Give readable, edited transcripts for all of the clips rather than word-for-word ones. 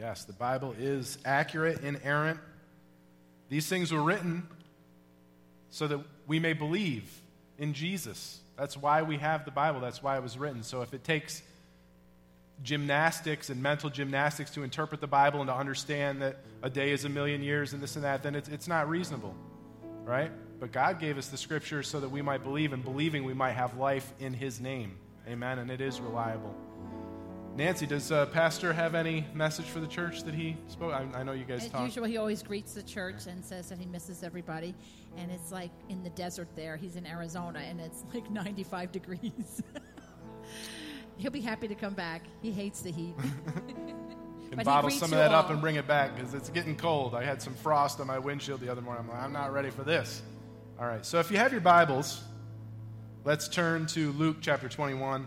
Yes, the Bible is accurate, inerrant. These things were written so that we may believe in Jesus. That's why we have the Bible. That's why it was written. So if it takes gymnastics and mental gymnastics to interpret the Bible and to understand that a day is 1,000,000 years and this and that, then it's not reasonable, right? But God gave us the Scriptures so that we might believe, and believing we might have life in His name. Amen, and it is reliable. Nancy, does Pastor have any message for the church that he spoke? I know you guys talked. As usual, he always greets the church and says that he misses everybody. And it's like in the desert there. He's in Arizona, and it's like 95 degrees. He'll be happy to come back. He hates the heat. Can bottle some of that up and bring it back because it's getting cold. I had some frost on my windshield the other morning. I'm like, I'm not ready for this. All right, so if you have your Bibles, let's turn to Luke chapter 21.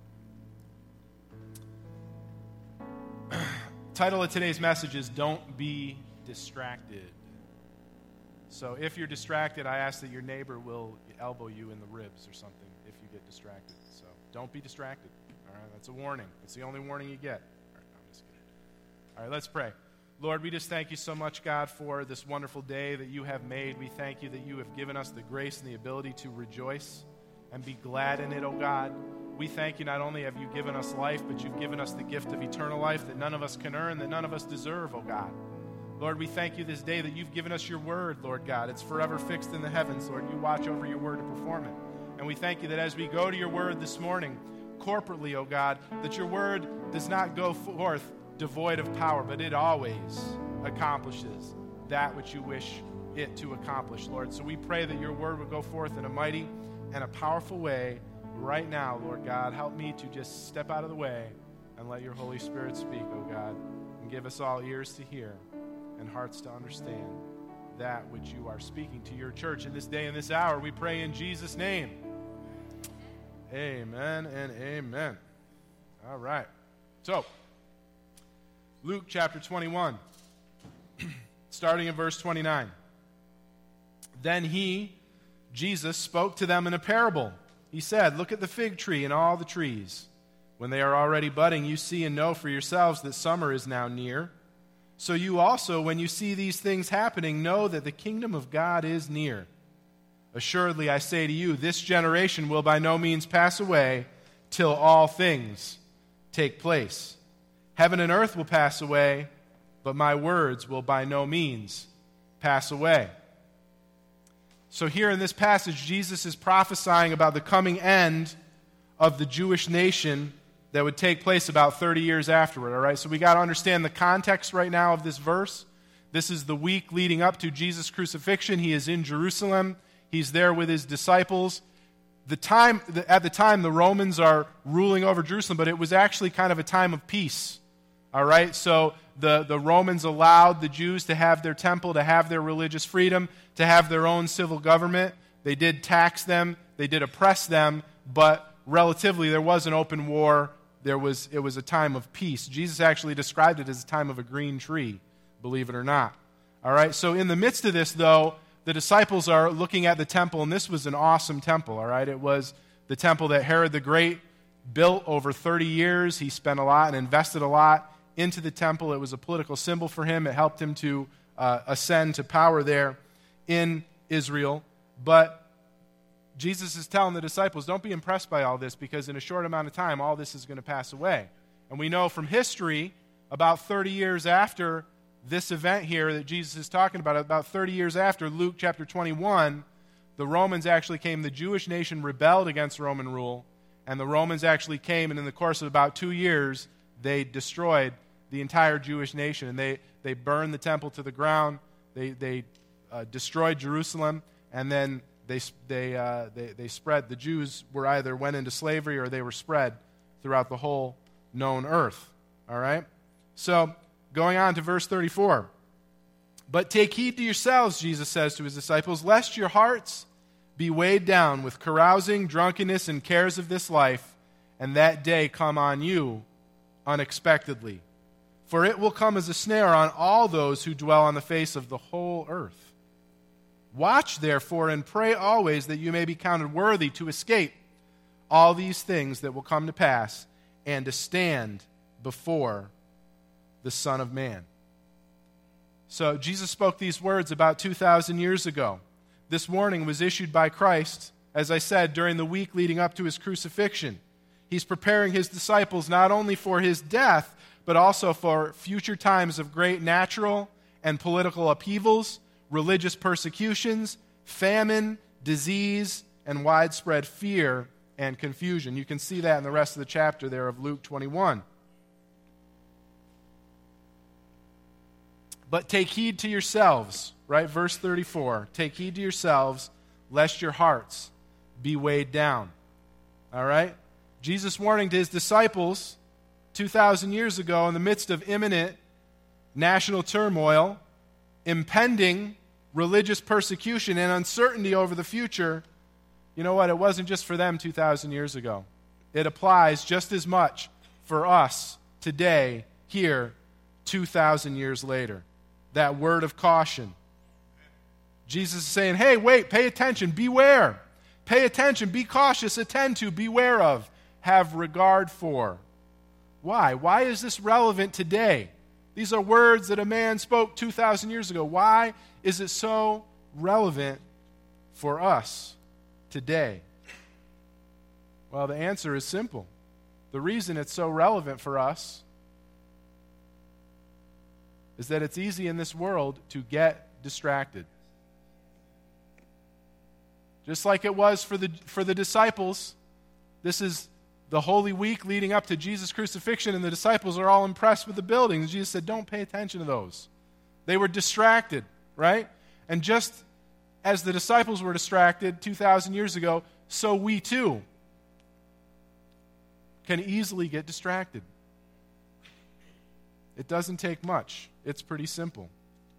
Title of today's message is Don't Be Distracted. So if you're distracted, I ask that your neighbor will elbow you in the ribs or something if you get distracted. So don't be distracted. All right, that's a warning. That's the only warning you get. All right, I'm just kidding. All right, let's pray. Lord, we just thank you so much, God, for this wonderful day that you have made. We thank you that you have given us the grace and the ability to rejoice and be glad in it, oh God. We thank you not only have you given us life, but you've given us the gift of eternal life that none of us can earn, that none of us deserve, oh God. Lord, we thank you this day that you've given us your word, Lord God. It's forever fixed in the heavens, Lord. You watch over your word to perform it. And we thank you that as we go to your word this morning, corporately, oh God, that your word does not go forth devoid of power, but it always accomplishes that which you wish it to accomplish, Lord. So we pray that your word would go forth in a mighty and a powerful way right now, Lord God. Help me to just step out of the way and let your Holy Spirit speak, oh God, and give us all ears to hear and hearts to understand that which you are speaking to your church in this day and this hour. We pray in Jesus' name. Amen and amen. All right. So, Luke chapter 21, starting in verse 29. Then he, Jesus, spoke to them in a parable. He said, "Look at the fig tree and all the trees. When they are already budding, you see and know for yourselves that summer is now near. So you also, when you see these things happening, know that the kingdom of God is near. Assuredly, I say to you, this generation will by no means pass away till all things take place. Heaven and earth will pass away, but my words will by no means pass away." So here in this passage, Jesus is prophesying about the coming end of the Jewish nation that would take place about 30 years afterward, all right? So we got to understand the context right now of this verse. This is the week leading up to Jesus' crucifixion. He is in Jerusalem. He's there with his disciples. At the time, the Romans are ruling over Jerusalem, but it was actually kind of a time of peace, all right? So the Romans allowed the Jews to have their temple, to have their religious freedom, to have their own civil government. They did tax them. They did oppress them, but relatively there was an open war. It was a time of peace. Jesus actually described it as a time of a green tree, believe it or not. All right, so in the midst of this, though, the disciples are looking at the temple, and this was an awesome temple, all right? It was the temple that Herod the Great built over 30 years. He spent a lot and invested a lot into the temple. It was a political symbol for him. It helped him to ascend to power there in Israel. But Jesus is telling the disciples, don't be impressed by all this, because in a short amount of time, all this is going to pass away. And we know from history, about 30 years after this event here that Jesus is talking about 30 years after Luke chapter 21, the Romans actually came, the Jewish nation rebelled against Roman rule, and the Romans actually came, and in the course of about 2 years, they destroyed the entire Jewish nation, and they burned the temple to the ground. They destroyed Jerusalem, and then they spread. The Jews went into slavery, or they were spread throughout the whole known earth. All right? So, going on to verse 34. "But take heed to yourselves," Jesus says to his disciples, "lest your hearts be weighed down with carousing, drunkenness, and cares of this life, and that day come on you unexpectedly. For it will come as a snare on all those who dwell on the face of the whole earth. Watch, therefore, and pray always that you may be counted worthy to escape all these things that will come to pass and to stand before the Son of Man. So Jesus spoke these words about 2,000 years ago. This warning was issued by Christ, as I said, during the week leading up to his crucifixion. He's preparing his disciples not only for his death, but also for future times of great natural and political upheavals, religious persecutions, famine, disease, and widespread fear and confusion. You can see that in the rest of the chapter there of Luke 21. But take heed to yourselves, right? Verse 34. Take heed to yourselves, lest your hearts be weighed down. All right? Jesus' warning to his disciples 2,000 years ago in the midst of imminent national turmoil, impending religious persecution, and uncertainty over the future. You know what? It wasn't just for them 2,000 years ago. It applies just as much for us today, here, 2,000 years later. That word of caution. Jesus is saying, hey, wait, pay attention, beware. Pay attention, be cautious, attend to, beware of, have regard for. Why? Why is this relevant today? These are words that a man spoke 2,000 years ago. Why is it so relevant for us today? Well, the answer is simple. The reason it's so relevant for us is that it's easy in this world to get distracted. Just like it was for the disciples, this is the Holy Week leading up to Jesus' crucifixion, and the disciples are all impressed with the buildings. Jesus said, don't pay attention to those. They were distracted, right? And just as the disciples were distracted 2,000 years ago, so we too can easily get distracted. It doesn't take much. It's pretty simple.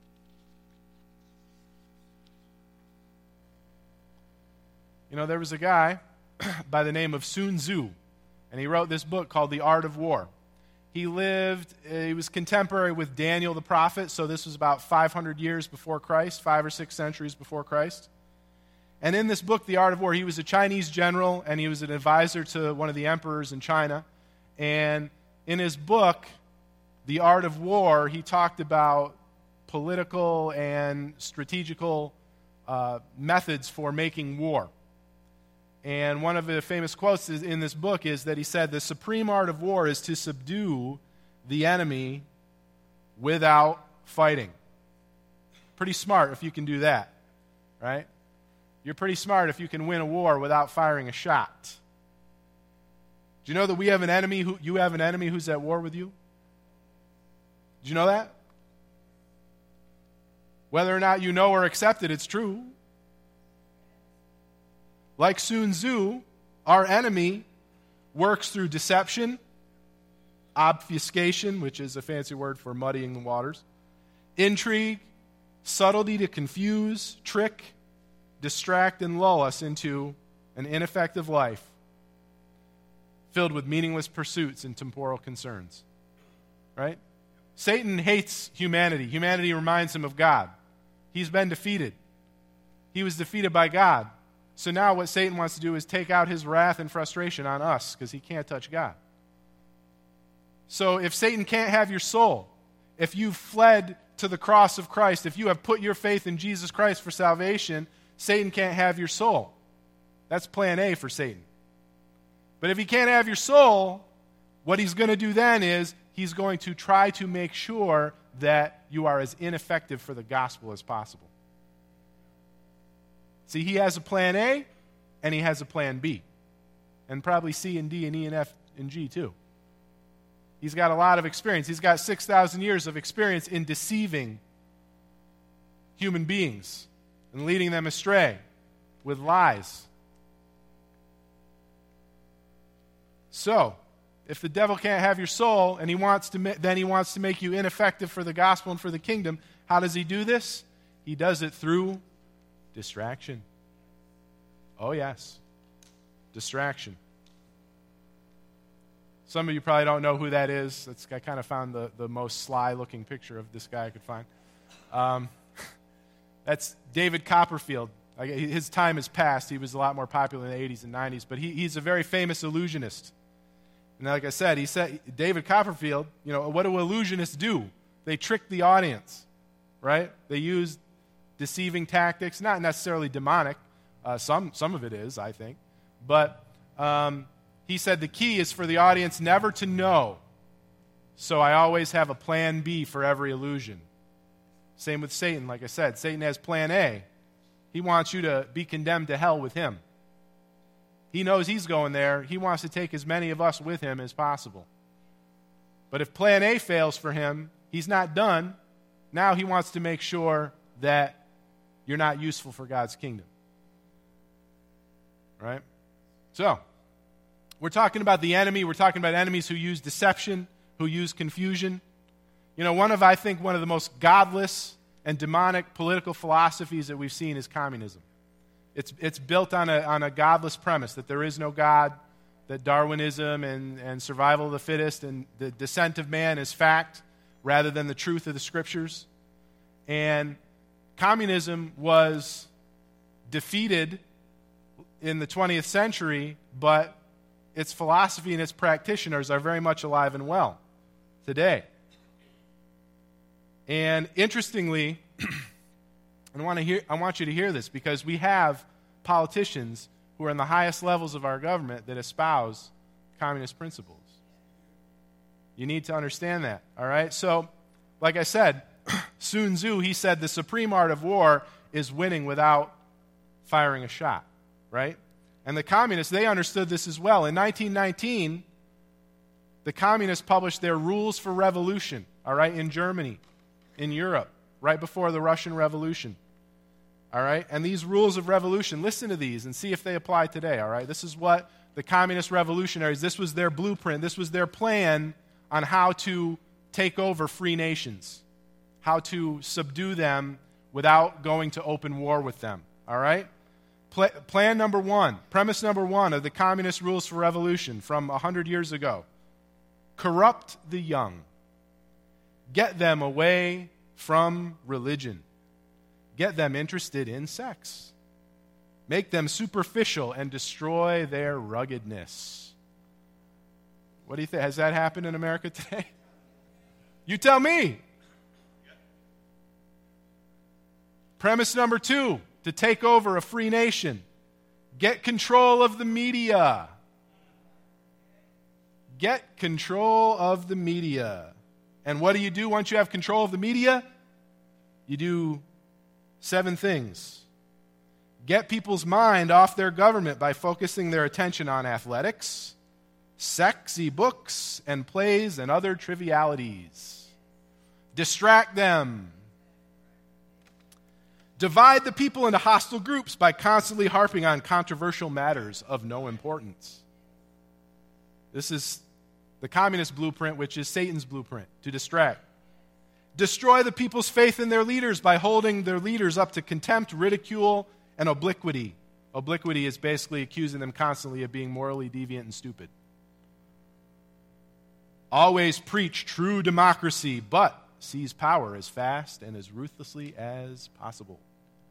You know, there was a guy by the name of Sun Tzu, and he wrote this book called The Art of War. He was contemporary with Daniel the prophet, so this was about 500 years before Christ, 5 or 6 centuries before Christ. And in this book, The Art of War, he was a Chinese general, and he was an advisor to one of the emperors in China. And in his book, The Art of War, he talked about political and strategical methods for making war. And one of the famous quotes in this book is that he said, the supreme art of war is to subdue the enemy without fighting. Pretty smart if you can do that, right? You're pretty smart if you can win a war without firing a shot. Do you know that you have an enemy who's at war with you? Did you know that? Whether or not you know or accept it, it's true. Like Sun Tzu, our enemy works through deception, obfuscation, which is a fancy word for muddying the waters, intrigue, subtlety to confuse, trick, distract, and lull us into an ineffective life filled with meaningless pursuits and temporal concerns. Right? Satan hates humanity. Humanity reminds him of God. He's been defeated. He was defeated by God. So now what Satan wants to do is take out his wrath and frustration on us because he can't touch God. So if Satan can't have your soul, if you've fled to the cross of Christ, if you have put your faith in Jesus Christ for salvation, Satan can't have your soul. That's plan A for Satan. But if he can't have your soul, what he's going to do then is he's going to try to make sure that you are as ineffective for the gospel as possible. See, he has a plan A, and he has a plan B. And probably C and D and E and F and G too. He's got a lot of experience. He's got 6,000 years of experience in deceiving human beings and leading them astray with lies. So, if the devil can't have your soul and he wants to make you ineffective for the gospel and for the kingdom, how does he do this? He does it through distraction. Oh, yes. Distraction. Some of you probably don't know who that is. I kind of found the most sly-looking picture of this guy I could find. That's David Copperfield. His time has passed. He was a lot more popular in the 80s and 90s, but he's a very famous illusionist. And like I said, David Copperfield, what do illusionists do? They trick the audience, right? They use deceiving tactics, not necessarily demonic. Some of it is, I think. But he said the key is for the audience never to know. So I always have a plan B for every illusion. Same with Satan, like I said. Satan has plan A. He wants you to be condemned to hell with him. He knows he's going there. He wants to take as many of us with him as possible. But if plan A fails for him, he's not done. Now he wants to make sure that you're not useful for God's kingdom. Right? So, we're talking about the enemy. We're talking about enemies who use deception, who use confusion. One of the most godless and demonic political philosophies that we've seen is communism. It's built on a godless premise that there is no God, that Darwinism and survival of the fittest and the descent of man is fact rather than the truth of the Scriptures. And communism was defeated in the 20th century, but its philosophy and its practitioners are very much alive and well today. And interestingly, I want you to hear this, because we have politicians who are in the highest levels of our government that espouse communist principles. You need to understand that, all right? So, like I said, Sun Tzu, he said the supreme art of war is winning without firing a shot, right? And the communists, they understood this as well. In 1919, the communists published their rules for revolution, all right, in Germany, in Europe, right before the Russian Revolution. All right? And these rules of revolution, listen to these and see if they apply today, all right? This is what the communist revolutionaries, this was their blueprint, this was their plan on how to take over free nations, how to subdue them without going to open war with them, all right? Plan number one, premise number one of the communist rules for revolution from 100 years ago. Corrupt the young. Get them away from religion. Get them interested in sex. Make them superficial and destroy their ruggedness. What do you think? Has that happened in America today? You tell me. Premise number two, to take over a free nation. Get control of the media. Get control of the media. And what do you do once you have control of the media? You do 7 things. Get people's mind off their government by focusing their attention on athletics, sexy books and plays, and other trivialities. Distract them. Divide the people into hostile groups by constantly harping on controversial matters of no importance. This is the communist blueprint, which is Satan's blueprint, to distract. Destroy the people's faith in their leaders by holding their leaders up to contempt, ridicule, and obliquity. Obliquity is basically accusing them constantly of being morally deviant and stupid. Always preach true democracy, but seize power as fast and as ruthlessly as possible.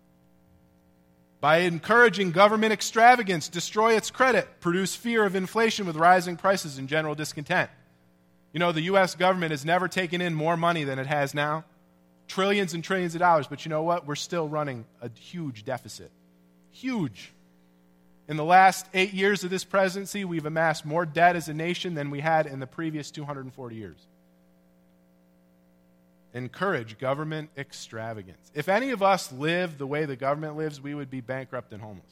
By encouraging government extravagance, destroy its credit, produce fear of inflation with rising prices and general discontent. The U.S. government has never taken in more money than it has now. Trillions and trillions of dollars. But you know what? We're still running a huge deficit. Huge. In the last 8 years of this presidency, we've amassed more debt as a nation than we had in the previous 240 years. Encourage government extravagance. If any of us lived the way the government lives, we would be bankrupt and homeless.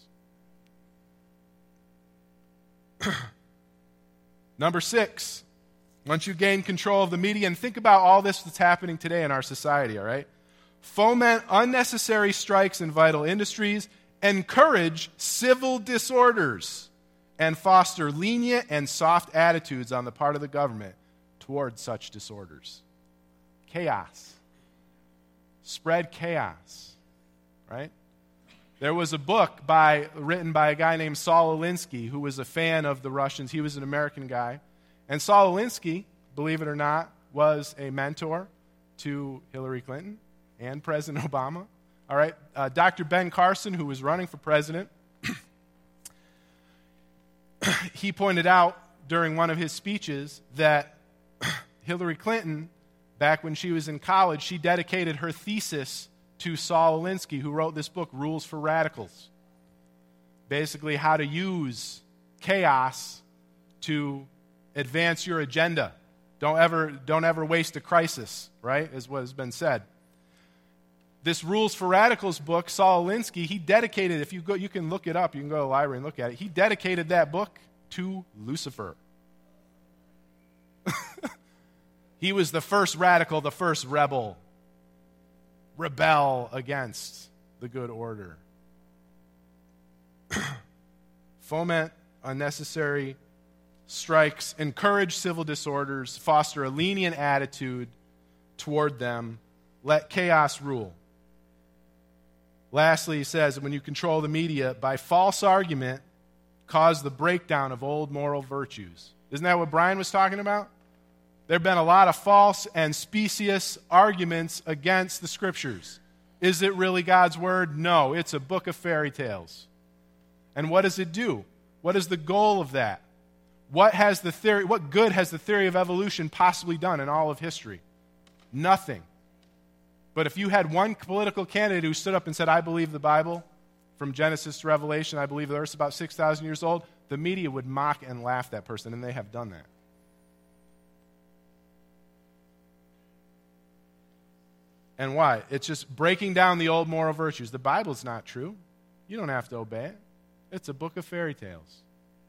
Number 6, once you gain control of the media, and think about all this that's happening today in our society, all right? Foment unnecessary strikes in vital industries, encourage civil disorders, and foster lenient and soft attitudes on the part of the government toward such disorders. Chaos. Spread chaos, right? There was a book written by a guy named Saul Alinsky, who was a fan of the Russians. He was an American guy. And Saul Alinsky, believe it or not, was a mentor to Hillary Clinton and President Obama. All right, Dr. Ben Carson, who was running for president, he pointed out during one of his speeches that Hillary Clinton, back when she was in college, she dedicated her thesis to Saul Alinsky, who wrote this book, Rules for Radicals. Basically, how to use chaos to advance your agenda. Don't ever waste a crisis, right, is what has been said. This Rules for Radicals book, Saul Alinsky, he dedicated, if you go, you can look it up, you can go to the library and look at it. He dedicated that book to Lucifer. He was the first radical, the first rebel. Rebel against the good order. Foment unnecessary strikes, encourage civil disorders, foster a lenient attitude toward them, let chaos rule. Lastly, he says, when you control the media, by false argument, cause the breakdown of old moral virtues. Isn't that what Brian was talking about? There have been a lot of false and specious arguments against the Scriptures. Is it really God's Word? No, it's a book of fairy tales. And what does it do? What is the goal of that? What good has the theory of evolution possibly done in all of history? Nothing. But if you had one political candidate who stood up and said, I believe the Bible, from Genesis to Revelation, I believe the earth's about 6,000 years old, the media would mock and laugh that person, and they have done that. And why? It's just breaking down the old moral virtues. The Bible's not true. You don't have to obey it. It's a book of fairy tales.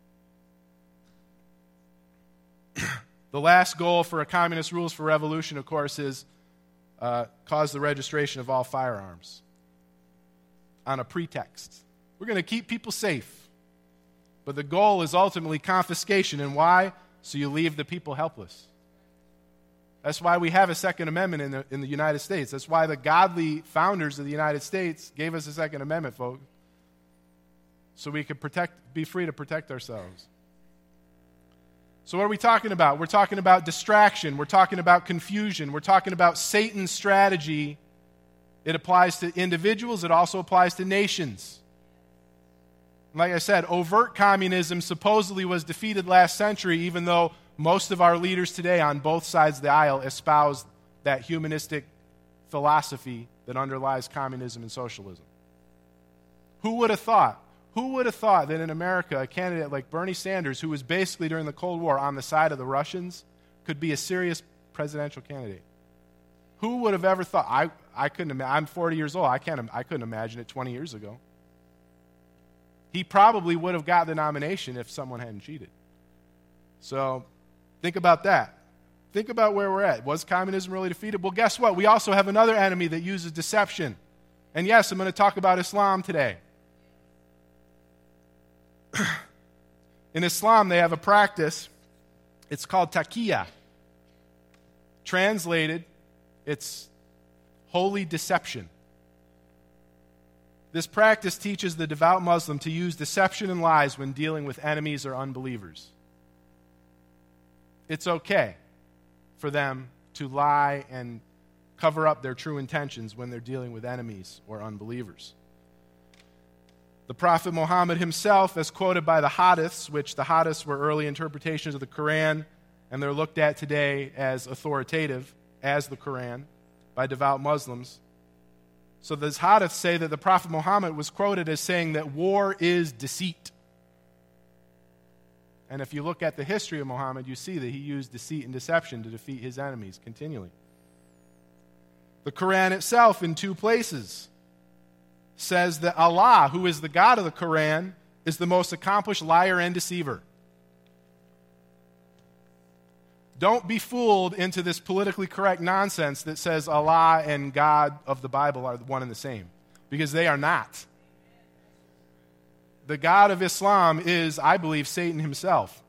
The last goal for a communist rules for revolution, of course, is cause the registration of all firearms on a pretext. We're going to keep people safe. But the goal is ultimately confiscation. And why? So you leave the people helpless. That's why we have a Second Amendment in the United States. That's why the godly founders of the United States gave us a Second Amendment, folks. So we could be free to protect ourselves. So what are we talking about? We're talking about distraction. We're talking about confusion. We're talking about Satan's strategy. It applies to individuals. It also applies to nations. Like I said, overt communism supposedly was defeated last century, even though most of our leaders today on both sides of the aisle espouse that humanistic philosophy that underlies communism and socialism. Who would have thought? Who would have thought that in America, a candidate like Bernie Sanders, who was basically during the Cold War on the side of the Russians, could be a serious presidential candidate? Who would have ever thought? I couldn't imagine. I'm 40 years old. I couldn't imagine it 20 years ago. He probably would have got the nomination if someone hadn't cheated. So think about that. Think about where we're at. Was communism really defeated? Well, guess what? We also have another enemy that uses deception. And yes, I'm going to talk about Islam today. In Islam, they have a practice. It's called taqiyya. Translated, it's holy deception. This practice teaches the devout Muslim to use deception and lies when dealing with enemies or unbelievers. It's okay for them to lie and cover up their true intentions when they're dealing with enemies or unbelievers. The Prophet Muhammad himself, as quoted by the hadiths, which the hadiths were early interpretations of the Quran, and they're looked at today as authoritative, as the Quran, by devout Muslims. So these hadiths say that the Prophet Muhammad was quoted as saying that war is deceit. And if you look at the history of Muhammad, you see that he used deceit and deception to defeat his enemies continually. The Quran itself, in 2 places, says that Allah, who is the God of the Quran, is the most accomplished liar and deceiver. Don't be fooled into this politically correct nonsense that says Allah and God of the Bible are one and the same, because they are not. The God of Islam is, I believe, Satan himself.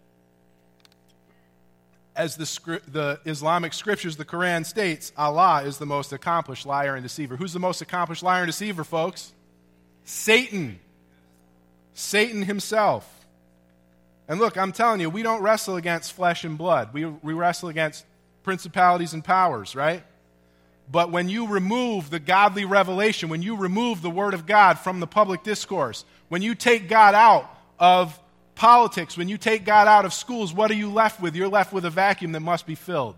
As the Islamic scriptures, the Quran states, Allah is the most accomplished liar and deceiver. Who's the most accomplished liar and deceiver, folks? Satan. Satan himself. And look, I'm telling you, we don't wrestle against flesh and blood. We wrestle against principalities and powers, right? But when you remove the godly revelation, when you remove the Word of God from the public discourse, when you take God out of Politics, when you take God out of schools, what are you left with? You're left with a vacuum that must be filled.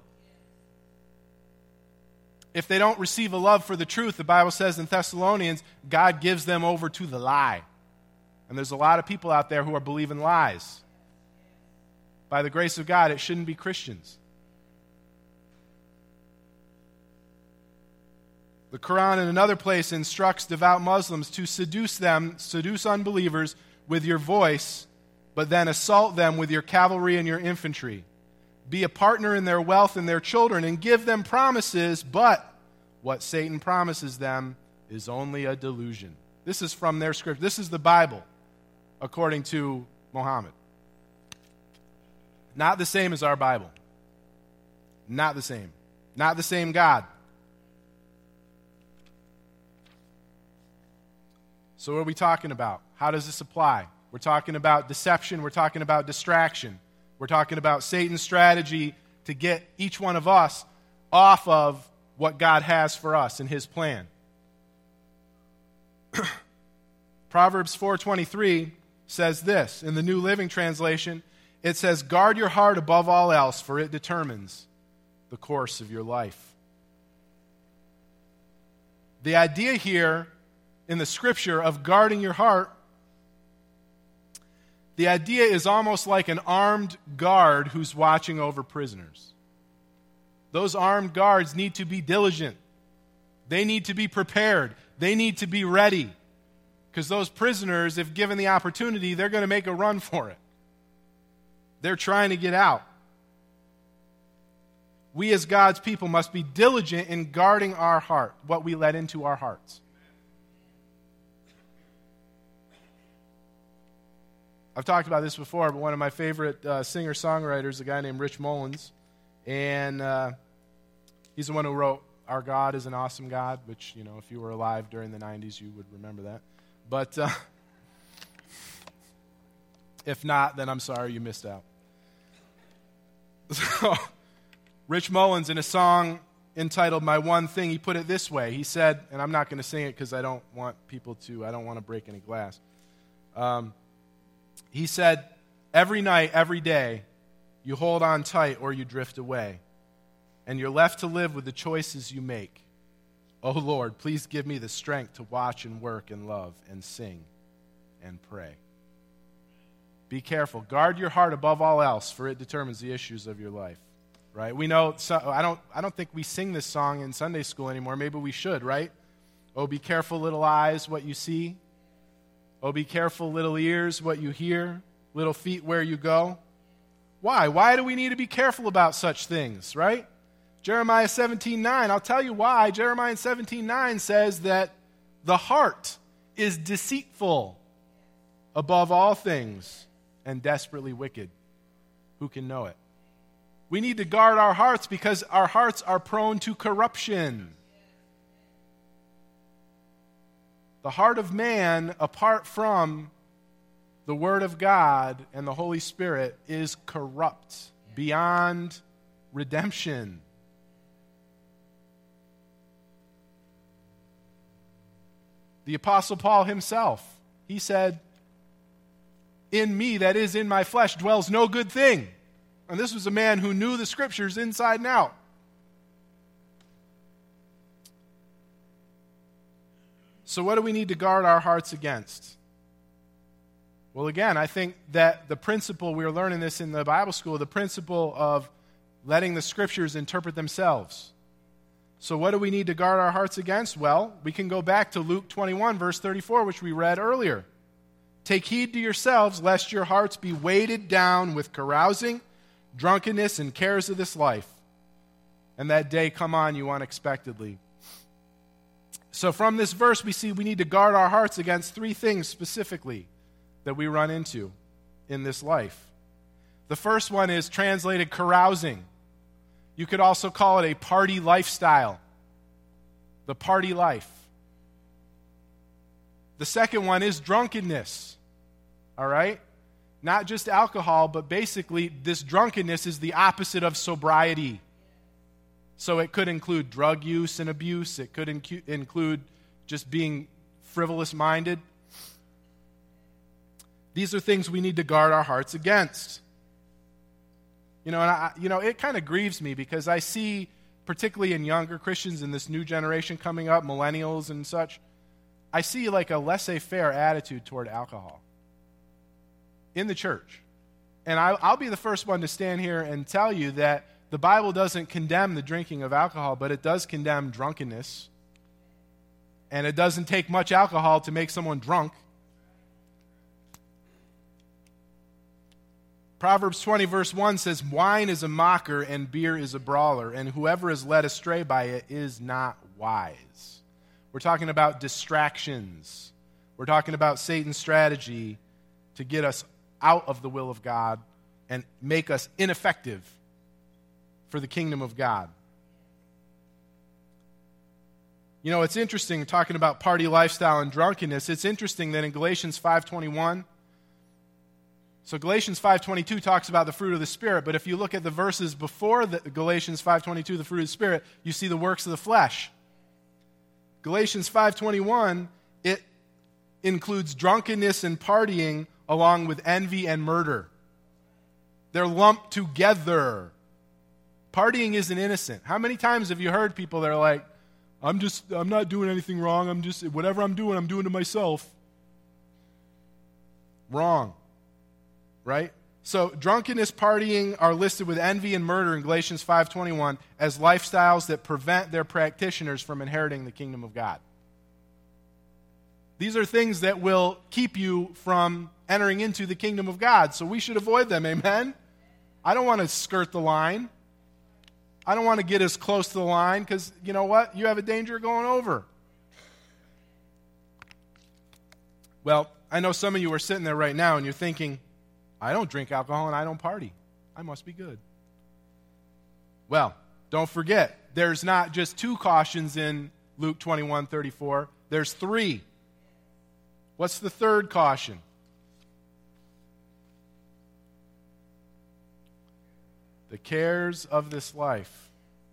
If they don't receive a love for the truth, the Bible says in Thessalonians, God gives them over to the lie. And there's a lot of people out there who are believing lies. By the grace of God, it shouldn't be Christians. The Quran in another place instructs devout Muslims to seduce unbelievers with your voice, but then assault them with your cavalry and your infantry. Be a partner in their wealth and their children, and give them promises, but what Satan promises them is only a delusion. This is from their script. This is the Bible, according to Muhammad. Not the same as our Bible. Not the same. Not the same God. So what are we talking about? How does this apply? We're talking about deception. We're talking about distraction. We're talking about Satan's strategy to get each one of us off of what God has for us in his plan. Proverbs 4:23 says this. In the New Living Translation, it says, "Guard your heart above all else, for it determines the course of your life." The idea here in the scripture of guarding your heart, the idea is almost like an armed guard who's watching over prisoners. Those armed guards need to be diligent. They need to be prepared. They need to be ready. Because those prisoners, if given the opportunity, they're going to make a run for it. They're trying to get out. We as God's people must be diligent in guarding our heart, what we let into our hearts. I've talked about this before, but one of my favorite singer-songwriters, a guy named Rich Mullins, and he's the one who wrote "Our God is an Awesome God," which, you know, if you were alive during the 90s, you would remember that. But if not, then I'm sorry you missed out. So, Rich Mullins, in a song entitled "My One Thing," he put it this way. He said, and I'm not going to sing it because I don't want to break any glass. He said, "Every night, every day, you hold on tight or you drift away, and you're left to live with the choices you make. Oh Lord, please give me the strength to watch and work and love and sing and pray." Be careful. Guard your heart above all else, for it determines the issues of your life. Right? We know, I don't think we sing this song in Sunday school anymore. Maybe we should, right? Oh, be careful, little eyes, what you see. Oh, be careful, little ears, what you hear, little feet, where you go. Why? Why do we need to be careful about such things, right? Jeremiah 17:9, I'll tell you why. Jeremiah 17:9 says that the heart is deceitful above all things and desperately wicked. Who can know it? We need to guard our hearts because our hearts are prone to corruption. The heart of man, apart from the Word of God and the Holy Spirit, is corrupt beyond redemption. The Apostle Paul himself, he said, "In me, that is in my flesh, dwells no good thing." And this was a man who knew the Scriptures inside and out. So what do we need to guard our hearts against? Well, again, I think that the principle, we were learning this in the Bible school, the principle of letting the Scriptures interpret themselves. So what do we need to guard our hearts against? Well, we can go back to Luke 21, verse 34, which we read earlier. "Take heed to yourselves, lest your hearts be weighted down with carousing, drunkenness, and cares of this life, and that day come on you unexpectedly." So from this verse, we see we need to guard our hearts against three things specifically that we run into in this life. The first one is translated carousing. You could also call it a party lifestyle. The party life. The second one is drunkenness. All right? Not just alcohol, but basically this drunkenness is the opposite of sobriety. So it could include drug use and abuse. It could include just being frivolous-minded. These are things we need to guard our hearts against. It kind of grieves me because I see, particularly in younger Christians in this new generation coming up, millennials and such, I see like a laissez-faire attitude toward alcohol in the church. And I'll be the first one to stand here and tell you that the Bible doesn't condemn the drinking of alcohol, but it does condemn drunkenness. And it doesn't take much alcohol to make someone drunk. Proverbs 20 verse 1 says, "Wine is a mocker and beer is a brawler, and whoever is led astray by it is not wise." We're talking about distractions. We're talking about Satan's strategy to get us out of the will of God and make us ineffective for the kingdom of God. It's interesting talking about party lifestyle and drunkenness. It's interesting that in Galatians 5:21, so Galatians 5:22 talks about the fruit of the Spirit, but if you look at the verses before Galatians 5:22, the fruit of the Spirit, you see the works of the flesh. Galatians 5:21, it includes drunkenness and partying along with envy and murder. They're lumped together. Partying isn't innocent. How many times have you heard people that are like, I'm not doing anything wrong, whatever I'm doing to myself. Wrong. Right? So drunkenness, partying are listed with envy and murder in Galatians 5:21 as lifestyles that prevent their practitioners from inheriting the kingdom of God. These are things that will keep you from entering into the kingdom of God, so we should avoid them, amen? I don't want to skirt the line. I don't want to get as close to the line because, you know what? You have a danger of going over. Well, I know some of you are sitting there right now and you're thinking, I don't drink alcohol and I don't party. I must be good. Well, don't forget, there's not just 2 cautions in Luke 21:34. There's 3. What's the third caution? The cares of this life.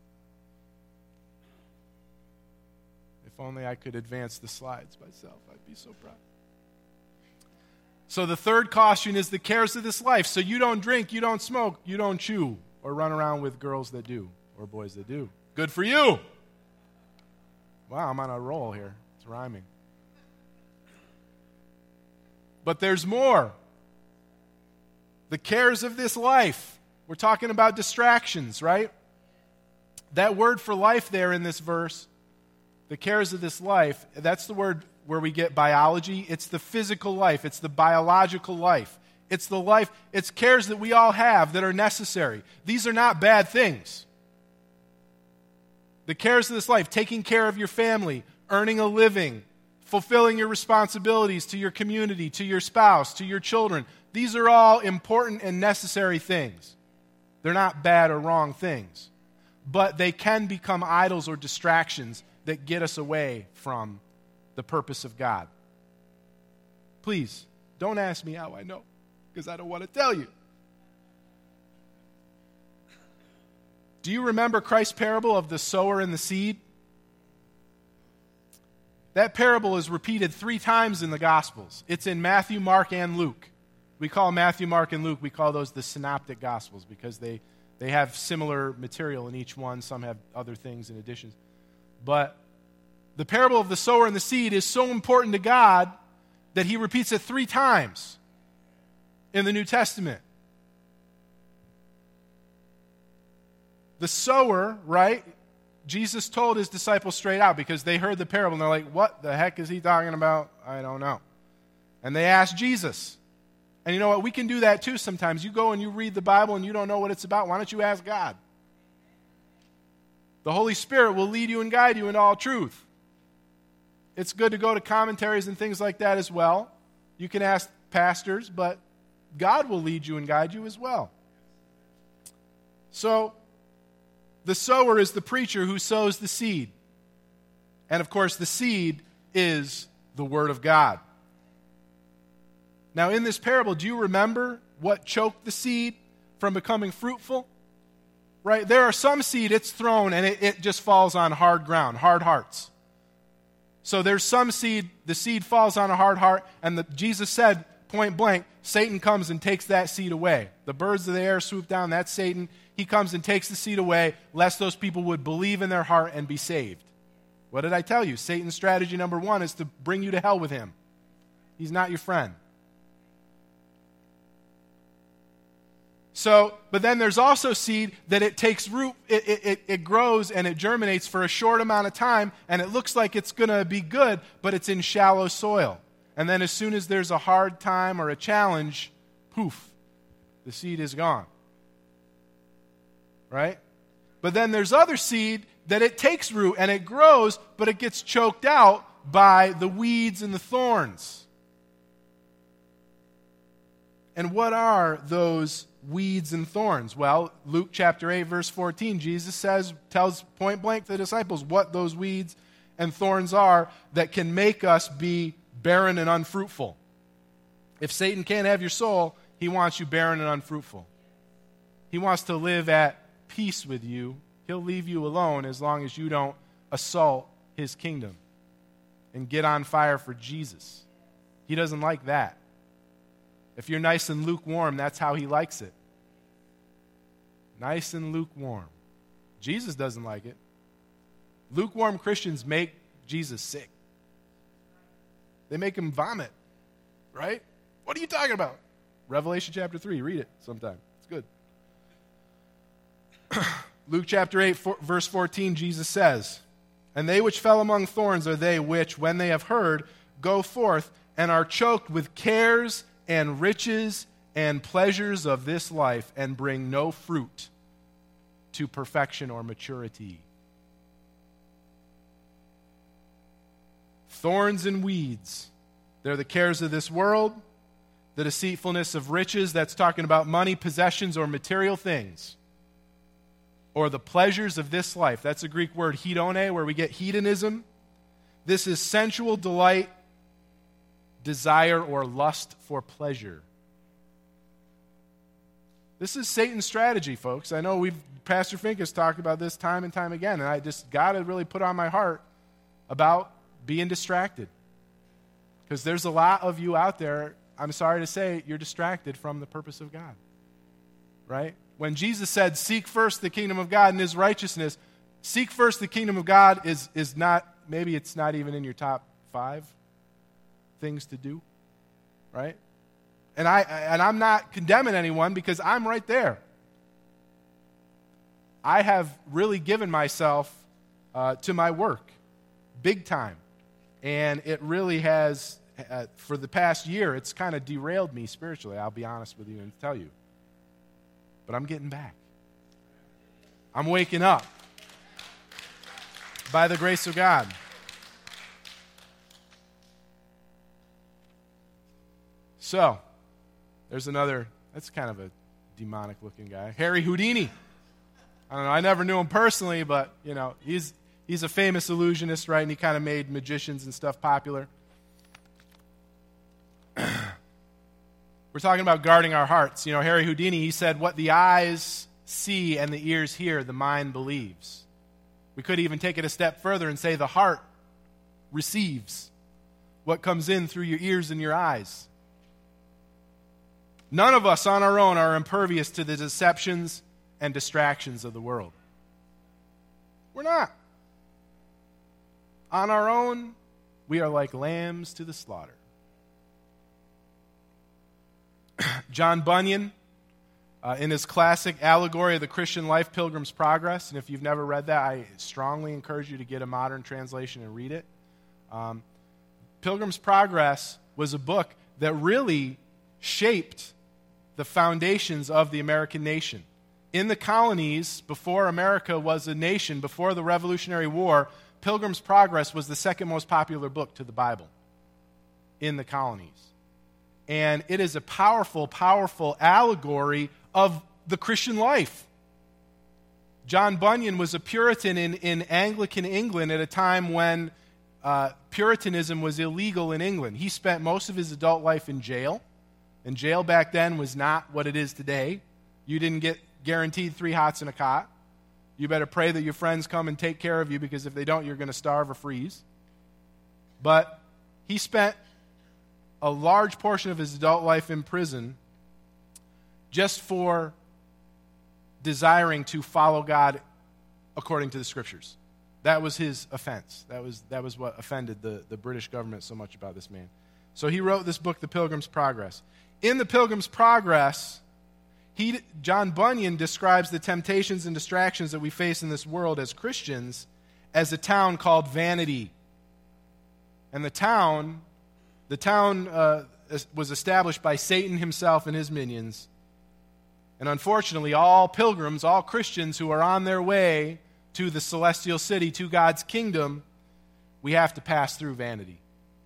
If only I could advance the slides myself, I'd be so proud. So the third caution is the cares of this life. So you don't drink, you don't smoke, you don't chew, or run around with girls that do, or boys that do. Good for you. Wow, I'm on a roll here. It's rhyming. But there's more. The cares of this life. We're talking about distractions, right? That word for life there in this verse, the cares of this life, that's the word where we get biology. It's the physical life. It's the biological life. It's the life, it's cares that we all have that are necessary. These are not bad things. The cares of this life, taking care of your family, earning a living, fulfilling your responsibilities to your community, to your spouse, to your children. These are all important and necessary things. They're not bad or wrong things. But they can become idols or distractions that get us away from the purpose of God. Please, don't ask me how I know, because I don't want to tell you. Do you remember Christ's parable of the sower and the seed? That parable is repeated 3 times in the Gospels. It's in Matthew, Mark, and Luke. We call Matthew, Mark, and Luke, we call those the synoptic Gospels because they have similar material in each one. Some have other things in addition. But the parable of the sower and the seed is so important to God that he repeats it 3 times in the New Testament. The sower, right? Jesus told his disciples straight out because they heard the parable and they're like, what the heck is he talking about? I don't know. And they asked Jesus. And you know what? We can do that too sometimes. You go and you read the Bible and you don't know what it's about. Why don't you ask God? The Holy Spirit will lead you and guide you into all truth. It's good to go to commentaries and things like that as well. You can ask pastors, but God will lead you and guide you as well. So, the sower is the preacher who sows the seed. And of course, the seed is the Word of God. Now, in this parable, do you remember what choked the seed from becoming fruitful? Right? There are some seed, it's thrown, and it just falls on hard ground, hard hearts. So there's some seed, the seed falls on a hard heart, and Jesus said, point blank, Satan comes and takes that seed away. The birds of the air swoop down, that's Satan. He comes and takes the seed away, lest those people would believe in their heart and be saved. What did I tell you? Satan's strategy number one is to bring you to hell with him. He's not your friend. So, but then there's also seed that it takes root, it grows and it germinates for a short amount of time, and it looks like it's going to be good, but it's in shallow soil. And then as soon as there's a hard time or a challenge, poof, the seed is gone. Right? But then there's other seed that it takes root and it grows, but it gets choked out by the weeds and the thorns. And what are those weeds and thorns? Well, Luke chapter 8, verse 14, Jesus tells point blank to the disciples what those weeds and thorns are that can make us be barren and unfruitful. If Satan can't have your soul, he wants you barren and unfruitful. He wants to live at peace with you. He'll leave you alone as long as you don't assault his kingdom and get on fire for Jesus. He doesn't like that. If you're nice and lukewarm, that's how he likes it. Nice and lukewarm. Jesus doesn't like it. Lukewarm Christians make Jesus sick. They make him vomit, right? What are you talking about? Revelation chapter 3, read it sometime. It's good. Luke chapter 8, verse 14, Jesus says, "And they which fell among thorns are they which, when they have heard, go forth and are choked with cares and riches and pleasures of this life, and bring no fruit to perfection or maturity." Thorns and weeds. They're the cares of this world, the deceitfulness of riches, that's talking about money, possessions, or material things. Or the pleasures of this life. That's a Greek word, hedone, where we get hedonism. This is sensual delight, desire, or lust for pleasure. This is Satan's strategy, folks. I know Pastor Fink has talked about this time and time again, and God had really put on my heart about being distracted. Because there's a lot of you out there, I'm sorry to say, you're distracted from the purpose of God. Right? When Jesus said, seek first the kingdom of God and his righteousness, seek first the kingdom of God is not, maybe it's not even in your top 5 things to do. Right? And I'm not condemning anyone because I'm right there. I have really given myself to my work, big time. And it really has, for the past year, it's kind of derailed me spiritually, I'll be honest with you and tell you. But I'm getting back. I'm waking up by the grace of God. So, there's another, that's kind of a demonic looking guy, Harry Houdini. I don't know, I never knew him personally, but, you know, he's a famous illusionist, right? And he kind of made magicians and stuff popular. We're talking about guarding our hearts. You know, Harry Houdini, he said, what the eyes see and the ears hear, the mind believes. We could even take it a step further and say the heart receives what comes in through your ears and your eyes. None of us on our own are impervious to the deceptions and distractions of the world. We're not. On our own, we are like lambs to the slaughter. John Bunyan, in his classic allegory of the Christian life, Pilgrim's Progress, and if you've never read that, I strongly encourage you to get a modern translation and read it. Pilgrim's Progress was a book that really shaped the foundations of the American nation. In the colonies, before America was a nation, before the Revolutionary War, Pilgrim's Progress was the second most popular book to the Bible in the colonies. And it is a powerful, powerful allegory of the Christian life. John Bunyan was a Puritan in Anglican England at a time when Puritanism was illegal in England. He spent most of his adult life in jail. And jail back then was not what it is today. You didn't get guaranteed 3 hots and a cot. You better pray that your friends come and take care of you, because if they don't, you're going to starve or freeze. But he spent a large portion of his adult life in prison just for desiring to follow God according to the Scriptures. That was his offense. That was what offended the British government so much about this man. So he wrote this book, The Pilgrim's Progress. In The Pilgrim's Progress, John Bunyan describes the temptations and distractions that we face in this world as Christians as a town called vanity. And the town was established by Satan himself and his minions. And unfortunately, all pilgrims, all Christians who are on their way to the celestial city, to God's kingdom, we have to pass through vanity.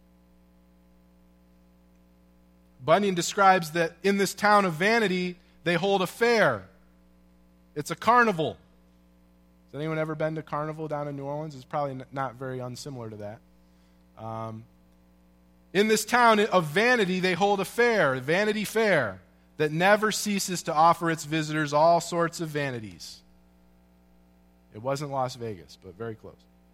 Bunyan describes that in this town of vanity, they hold a fair. It's a carnival. Has anyone ever been to carnival down in New Orleans? It's probably not very unsimilar to that. In this town of vanity, they hold a fair, Vanity Fair, that never ceases to offer its visitors all sorts of vanities. It wasn't Las Vegas, but very close.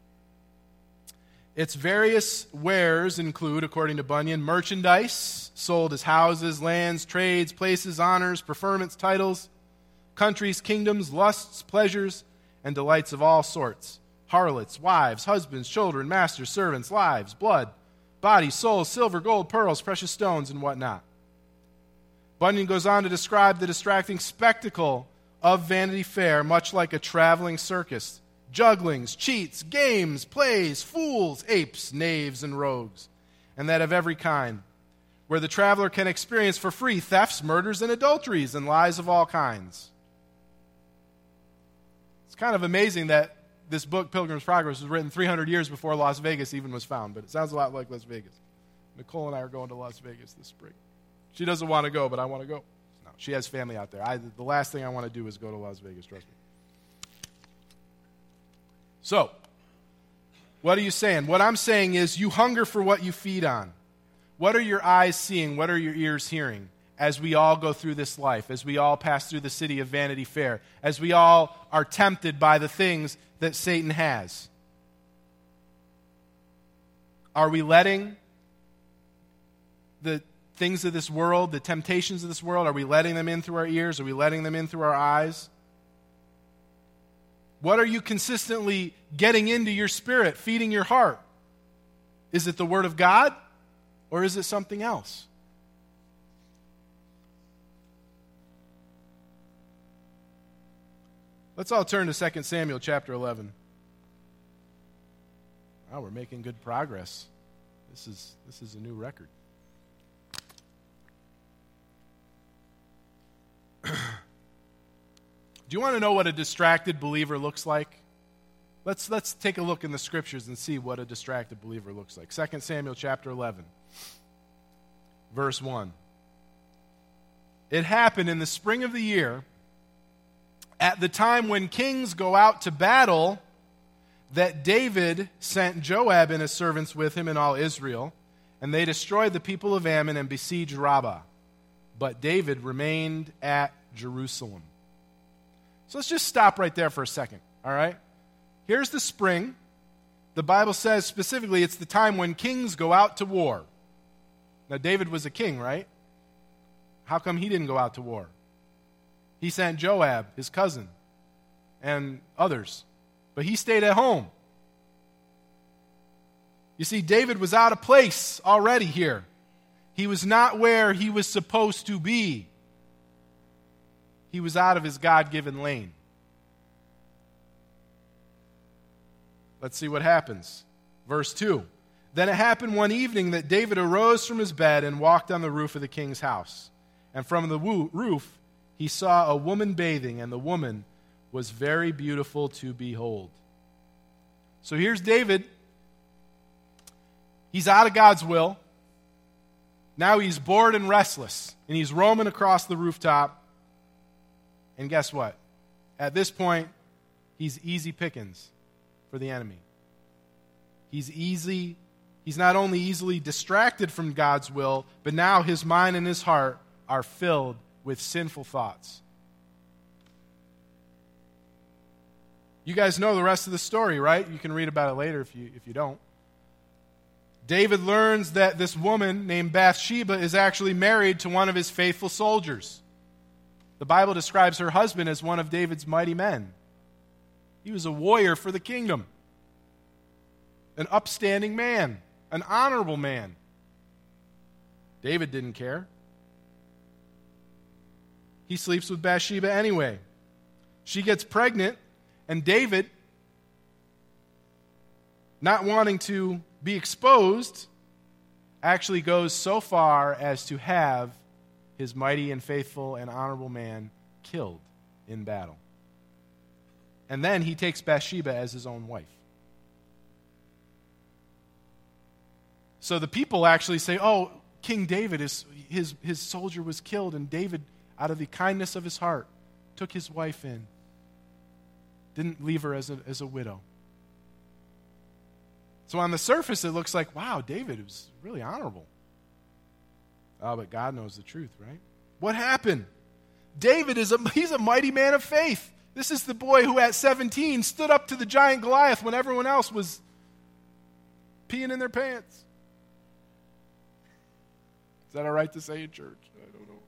Its various wares include, according to Bunyan, merchandise sold as houses, lands, trades, places, honors, preferments, titles, countries, kingdoms, lusts, pleasures, and delights of all sorts. Harlots, wives, husbands, children, masters, servants, lives, blood, body, soul, silver, gold, pearls, precious stones, and whatnot. Bunyan goes on to describe the distracting spectacle of Vanity Fair, much like a traveling circus. Jugglings, cheats, games, plays, fools, apes, knaves, and rogues, and that of every kind, where the traveler can experience for free thefts, murders, and adulteries, and lies of all kinds. It's kind of amazing that this book, Pilgrim's Progress, was written 300 years before Las Vegas even was found, but it sounds a lot like Las Vegas. Nicole and I are going to Las Vegas this spring. She doesn't want to go, but I want to go. No, she has family out there. The last thing I want to do is go to Las Vegas, trust me. So, what are you saying? What I'm saying is you hunger for what you feed on. What are your eyes seeing? What are your ears hearing as we all go through this life, as we all pass through the city of Vanity Fair, as we all are tempted by the things that Satan has? Are we letting the things of this world, the temptations of this world, are we letting them in through our ears? Are we letting them in through our eyes? What are you consistently getting into your spirit, feeding your heart? Is it the Word of God, or is it something else? Let's all turn to 2 Samuel chapter 11. Wow, we're making good progress. This is a new record. Do you want to know what a distracted believer looks like? Let's take a look in the Scriptures and see what a distracted believer looks like. 2 Samuel chapter 11, verse 1. It happened in the spring of the year, at the time when kings go out to battle, that David sent Joab and his servants with him and all Israel, and they destroyed the people of Ammon and besieged Rabbah. But David remained at Jerusalem. So let's just stop right there for a second, all right? Here's the spring. The Bible says specifically it's the time when kings go out to war. Now, David was a king, right? How come he didn't go out to war? He sent Joab, his cousin, and others. But he stayed at home. You see, David was out of place already here. He was not where he was supposed to be. He was out of his God-given lane. Let's see what happens. Verse 2. Then it happened one evening that David arose from his bed and walked on the roof of the king's house. And from the roof he saw a woman bathing, and the woman was very beautiful to behold. So here's David. He's out of God's will. Now he's bored and restless, and he's roaming across the rooftop. And guess what? At this point, he's easy pickings for the enemy. He's not only easily distracted from God's will, but now his mind and his heart are filled with sinful thoughts. You guys know the rest of the story, right? You can read about it later if you don't. David learns that this woman named Bathsheba is actually married to one of his faithful soldiers. The Bible describes her husband as one of David's mighty men. He was a warrior for the kingdom, an upstanding man, an honorable man. David didn't care. He sleeps with Bathsheba anyway. She gets pregnant, and David, not wanting to be exposed, actually goes so far as to have his mighty and faithful and honorable man killed in battle. And then he takes Bathsheba as his own wife. So the people actually say, oh, King David, his soldier was killed, and David, out of the kindness of his heart, took his wife in. Didn't leave her as a widow. So on the surface, it looks like, wow, David was really honorable. Oh, but God knows the truth, right? What happened? David he's a mighty man of faith. This is the boy who at 17 stood up to the giant Goliath when everyone else was peeing in their pants. Is that all right to say in church? I don't know.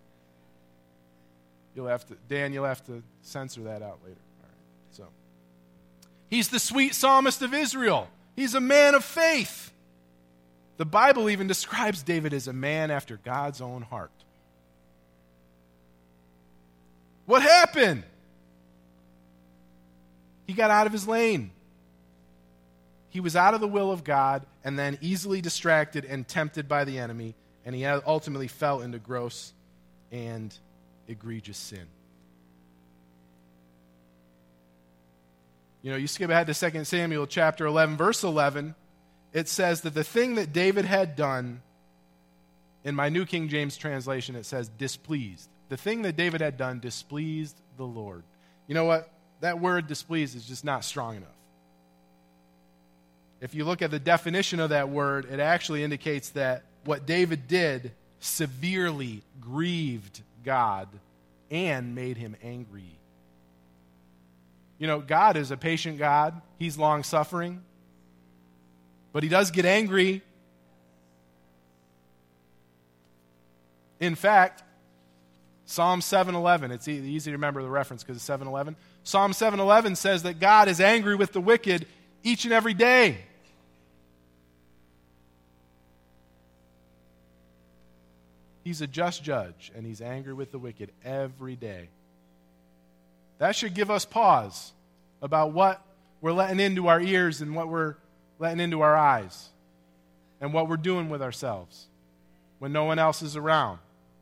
You'll have to censor that out later. All right. So, he's the sweet psalmist of Israel. He's a man of faith. The Bible even describes David as a man after God's own heart. What happened? He got out of his lane. He was out of the will of God and then easily distracted and tempted by the enemy, and he ultimately fell into gross and egregious sin. You know, you skip ahead to 2 Samuel chapter 11, verse 11. It says that the thing that David had done, in my New King James translation, it says displeased. The thing that David had done displeased the Lord. You know what? That word displeased is just not strong enough. If you look at the definition of that word, it actually indicates that what David did severely grieved God and made him angry. You know, God is a patient God. He's long-suffering. But he does get angry. In fact, Psalm 7:11, it's easy to remember the reference because it's 7:11. Psalm 7:11 says that God is angry with the wicked each and every day. He's a just judge, and he's angry with the wicked every day. That should give us pause about what we're letting into our ears and what we're letting into our eyes and what we're doing with ourselves when no one else is around.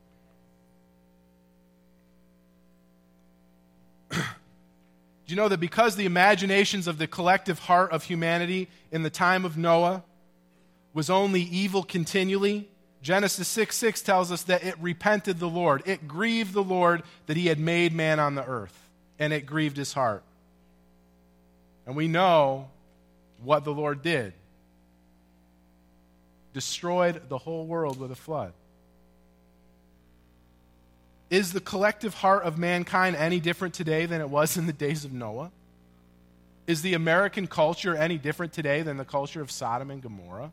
Do you know that because the imaginations of the collective heart of humanity in the time of Noah was only evil continually, Genesis 6:6 tells us that it repented the Lord. It grieved the Lord that he had made man on the earth, and it grieved his heart. And we know what the Lord did. Destroyed the whole world with a flood. Is the collective heart of mankind any different today than it was in the days of Noah? Is the American culture any different today than the culture of Sodom and Gomorrah?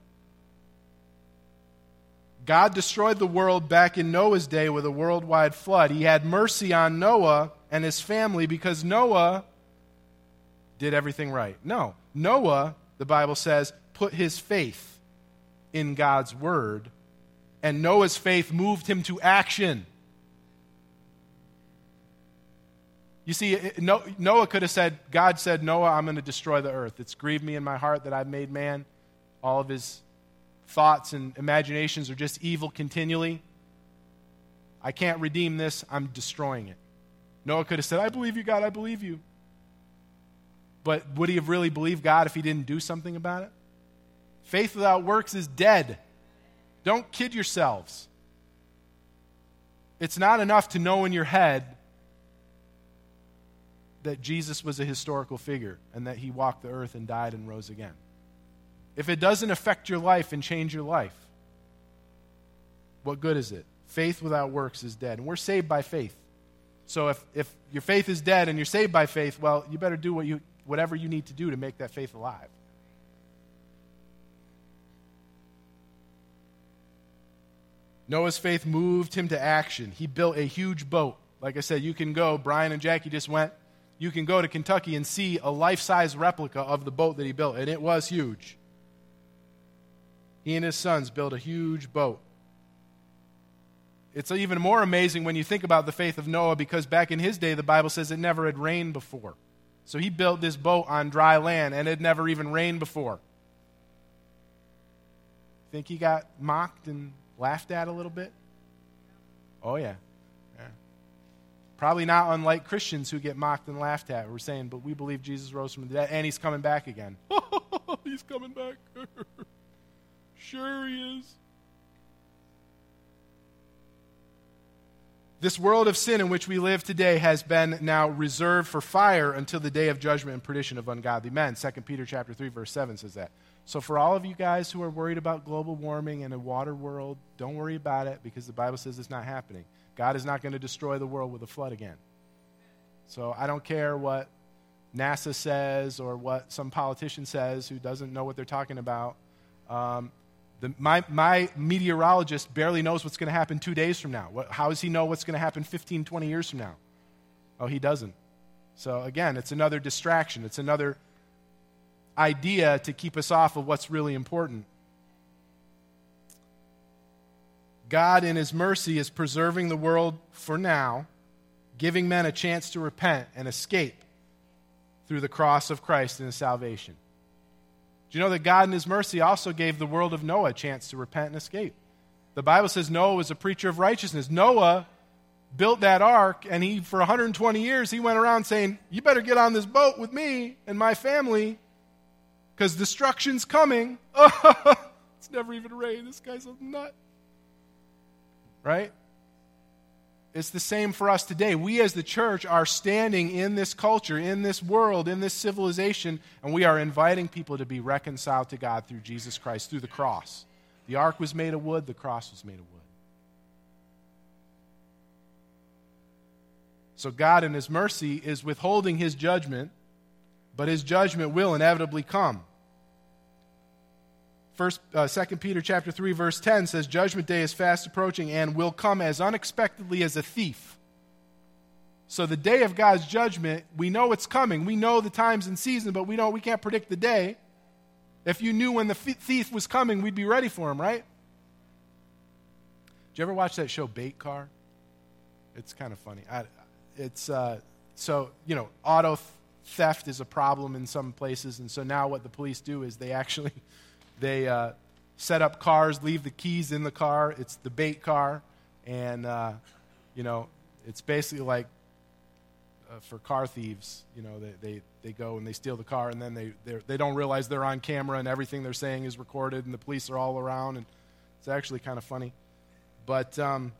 God destroyed the world back in Noah's day with a worldwide flood. He had mercy on Noah and his family because Noah did everything right. No, Noah, the Bible says, put his faith in God's word, and Noah's faith moved him to action. You see, Noah could have said, God said, Noah, I'm going to destroy the earth. It's grieved me in my heart that I've made man. All of his thoughts and imaginations are just evil continually. I can't redeem this. I'm destroying it. Noah could have said, I believe you, God, I believe you. But would he have really believed God if he didn't do something about it? Faith without works is dead. Don't kid yourselves. It's not enough to know in your head that Jesus was a historical figure and that he walked the earth and died and rose again. If it doesn't affect your life and change your life, what good is it? Faith without works is dead. And we're saved by faith. So if your faith is dead and you're saved by faith, well, you better do whatever you need to do to make that faith alive. Noah's faith moved him to action. He built a huge boat. Like I said, you can go, Brian and Jackie just went, you can go to Kentucky and see a life-size replica of the boat that he built, and it was huge. He and his sons built a huge boat. It's even more amazing when you think about the faith of Noah, because back in his day, the Bible says it never had rained before. So he built this boat on dry land, and it never even rained before. Think he got mocked and laughed at a little bit? Oh, yeah. Probably not unlike Christians who get mocked and laughed at. We're saying, but we believe Jesus rose from the dead, and he's coming back again. He's coming back. Sure he is. This world of sin in which we live today has been now reserved for fire until the day of judgment and perdition of ungodly men. 2 Peter chapter 3, verse 7 says that. So for all of you guys who are worried about global warming and a water world, don't worry about it, because the Bible says it's not happening. God is not going to destroy the world with a flood again. So I don't care what NASA says or what some politician says who doesn't know what they're talking about. My meteorologist barely knows what's going to happen 2 days from now. How does he know what's going to happen 15, 20 years from now? Oh, he doesn't. So again, it's another distraction. It's another idea to keep us off of what's really important. God, in his mercy, is preserving the world for now, giving men a chance to repent and escape through the cross of Christ and his salvation. Do you know that God, in his mercy, also gave the world of Noah a chance to repent and escape? The Bible says Noah was a preacher of righteousness. Noah built that ark, and for 120 years, he went around saying, you better get on this boat with me and my family, because destruction's coming. It's never even rained. This guy's a nut. Right? It's the same for us today. We as the church are standing in this culture, in this world, in this civilization, and we are inviting people to be reconciled to God through Jesus Christ, through the cross. The ark was made of wood, the cross was made of wood. So God in his mercy is withholding his judgment, but his judgment will inevitably come. 2 Peter chapter 3, verse 10 says, judgment day is fast approaching and will come as unexpectedly as a thief. So the day of God's judgment, we know it's coming. We know the times and season, but we can't predict the day. If you knew when the thief was coming, we'd be ready for him, right? Did you ever watch that show Bait Car? It's kind of funny. Auto theft is a problem in some places, and so now what the police do is they set up cars, leave the keys in the car. It's the bait car, and it's basically like for car thieves. They go and they steal the car, and then they don't realize they're on camera, and everything they're saying is recorded, and the police are all around, and it's actually kind of funny. But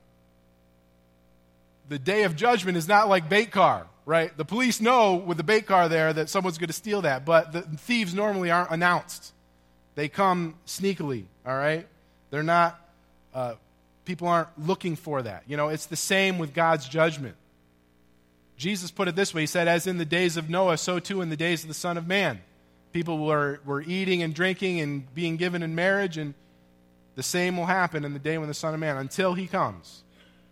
the day of judgment is not like bait car, right? The police know with the bait car there that someone's going to steal that, but the thieves normally aren't announced. They come sneakily, all right? They're not, people aren't looking for that. It's the same with God's judgment. Jesus put it this way. He said, as in the days of Noah, so too in the days of the Son of Man. People were eating and drinking and being given in marriage, and the same will happen in the day when the Son of Man, until he comes.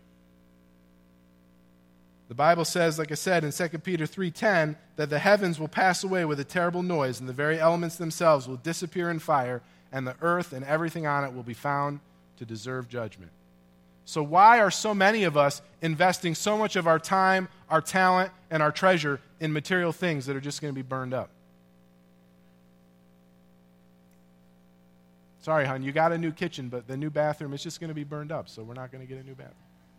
The Bible says, like I said in 2 Peter 3:10, that the heavens will pass away with a terrible noise, and the very elements themselves will disappear in fire, and the earth and everything on it will be found to deserve judgment. So why are so many of us investing so much of our time, our talent, and our treasure in material things that are just going to be burned up? Sorry, hon, you got a new kitchen, but the new bathroom is just going to be burned up, so we're not going to get a new bathroom.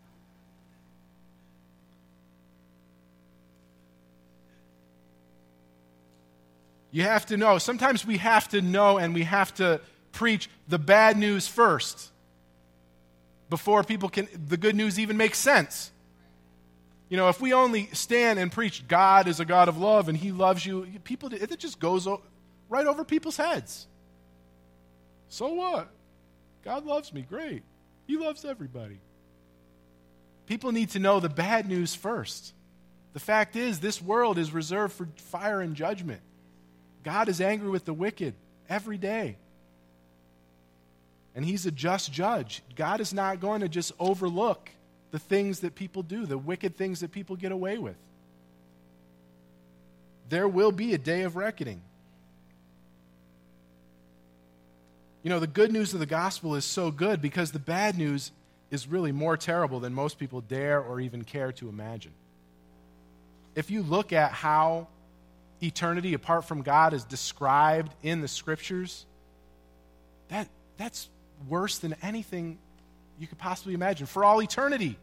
You have to know. Sometimes we have to know, and we have to preach the bad news first before the good news even makes sense. If we only stand and preach God is a God of love and he loves you, it just goes right over people's heads. So what? God loves me. Great. He loves everybody. People need to know the bad news first. The fact is, this world is reserved for fire and judgment. God is angry with the wicked every day. And he's a just judge. God is not going to just overlook the things that people do, the wicked things that people get away with. There will be a day of reckoning. You know, the good news of the gospel is so good because the bad news is really more terrible than most people dare or even care to imagine. If you look at how eternity apart from God is described in the Scriptures, that's worse than anything you could possibly imagine for all eternity.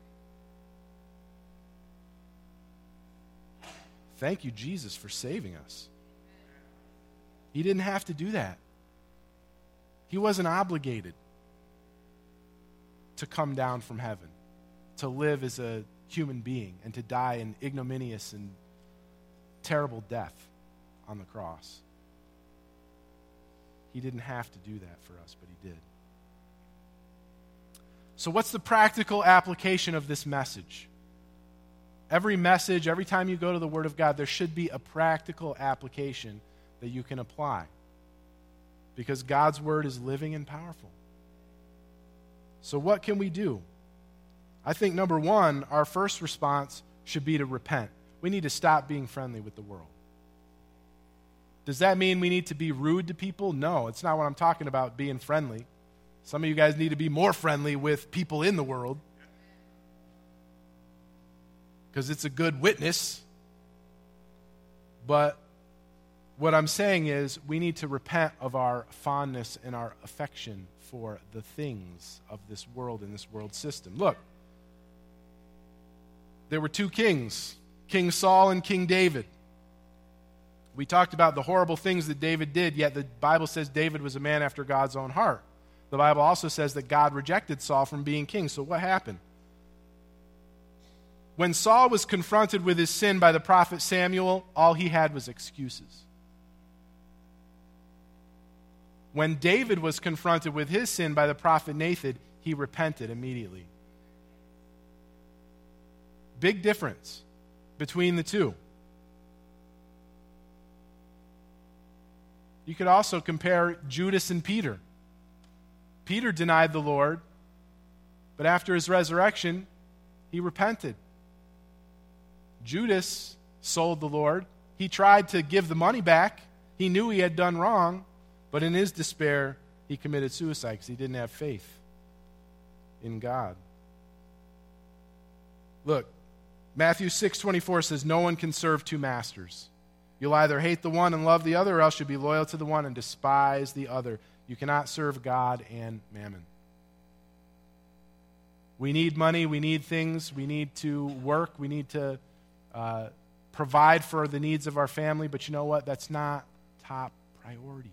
Thank you, Jesus, for saving us. He didn't have to do that. He wasn't obligated to come down from heaven, to live as a human being, and to die an ignominious and terrible death on the cross. He didn't have to do that for us, but he did. So what's the practical application of this message? Every message, every time you go to the Word of God, there should be a practical application that you can apply. Because God's Word is living and powerful. So what can we do? I think, number one, our first response should be to repent. We need to stop being friendly with the world. Does that mean we need to be rude to people? No, it's not what I'm talking about, being friendly. Some of you guys need to be more friendly with people in the world because it's a good witness. But what I'm saying is we need to repent of our fondness and our affection for the things of this world and this world system. Look, there were two kings, King Saul and King David. We talked about the horrible things that David did, yet the Bible says David was a man after God's own heart. The Bible also says that God rejected Saul from being king. So what happened? When Saul was confronted with his sin by the prophet Samuel, all he had was excuses. When David was confronted with his sin by the prophet Nathan, he repented immediately. Big difference between the two. You could also compare Judas and Peter. Peter denied the Lord, but after his resurrection, he repented. Judas sold the Lord. He tried to give the money back. He knew he had done wrong, but in his despair, he committed suicide because he didn't have faith in God. Look, Matthew 6:24 says, "No one can serve two masters. You'll either hate the one and love the other, or else you'll be loyal to the one and despise the other. You cannot serve God and mammon." We need money, we need things, we need to work, we need to provide for the needs of our family, but you know what? That's not top priority.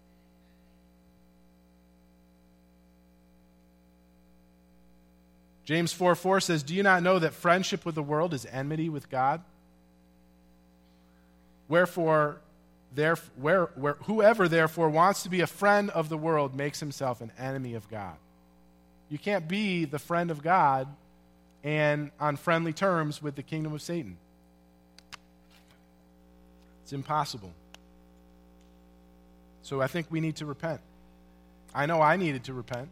James 4:4 says, "Do you not know that friendship with the world is enmity with God? Wherefore, whoever therefore wants to be a friend of the world makes himself an enemy of God." You can't be the friend of God and on friendly terms with the kingdom of Satan. It's impossible. So I think we need to repent. I know I needed to repent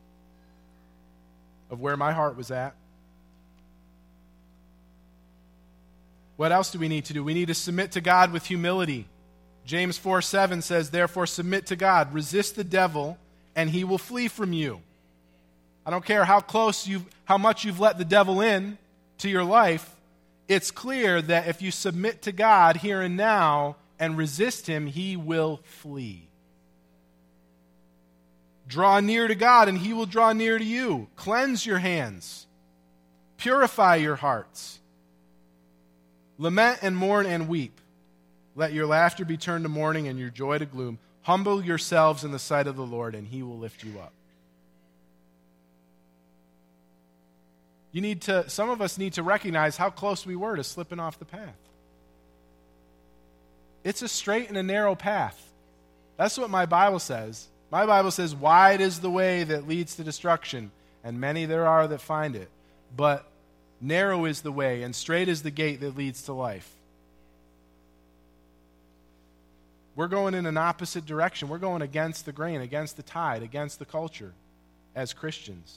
of where my heart was at. What else do we need to do? We need to submit to God with humility. James 4:7 says, "Therefore submit to God, resist the devil, and he will flee from you." I don't care how much you've let the devil in to your life. It's clear that if you submit to God here and now and resist him, he will flee. Draw near to God, and he will draw near to you. Cleanse your hands. Purify your hearts. Lament and mourn and weep. Let your laughter be turned to mourning and your joy to gloom. Humble yourselves in the sight of the Lord, and he will lift you up. Some of us need to recognize how close we were to slipping off the path. It's a straight and a narrow path. That's what my Bible says. My Bible says, "Wide is the way that leads to destruction, and many there are that find it. But narrow is the way, and straight is the gate that leads to life." We're going in an opposite direction. We're going against the grain, against the tide, against the culture as Christians.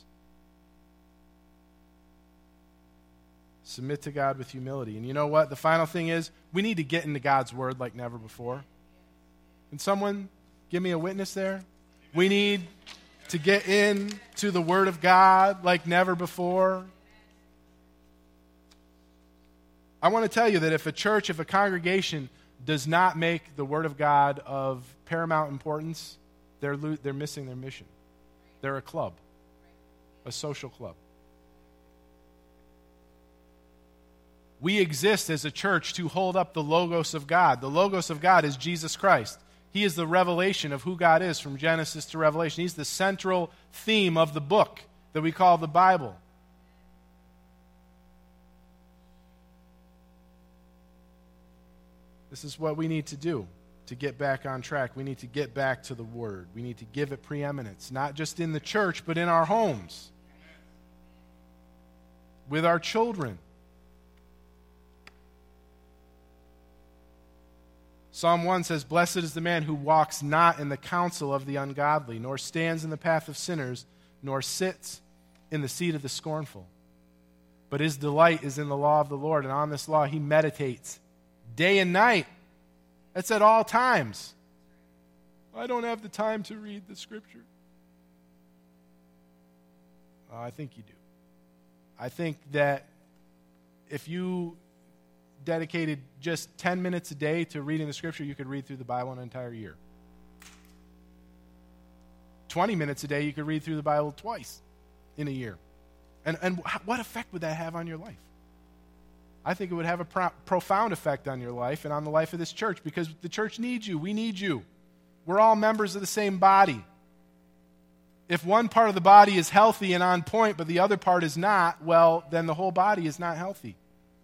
Submit to God with humility. And you know what? The final thing is, we need to get into God's Word like never before. Can someone give me a witness there? We need to get into the Word of God like never before. I want to tell you that if a church, if a congregation does not make the Word of God of paramount importance, they're missing their mission. They're a club, a social club. We exist as a church to hold up the Logos of God. The Logos of God is Jesus Christ. He is the revelation of who God is from Genesis to Revelation. He's the central theme of the book that we call the Bible. This is what we need to do to get back on track. We need to get back to the Word. We need to give it preeminence, not just in the church, but in our homes, with our children. Psalm 1 says, "Blessed is the man who walks not in the counsel of the ungodly, nor stands in the path of sinners, nor sits in the seat of the scornful. But his delight is in the law of the Lord, and on this law he meditates day and night." That's at all times. I don't have the time to read the Scripture. I think you do. I think that if you dedicated just 10 minutes a day to reading the Scripture, you could read through the Bible an entire year. 20 minutes a day, you could read through the Bible twice in a year. And what effect would that have on your life? I think it would have a profound effect on your life and on the life of this church, because the church needs you. We need you. We're all members of the same body. If one part of the body is healthy and on point, but the other part is not, well, then the whole body is not healthy.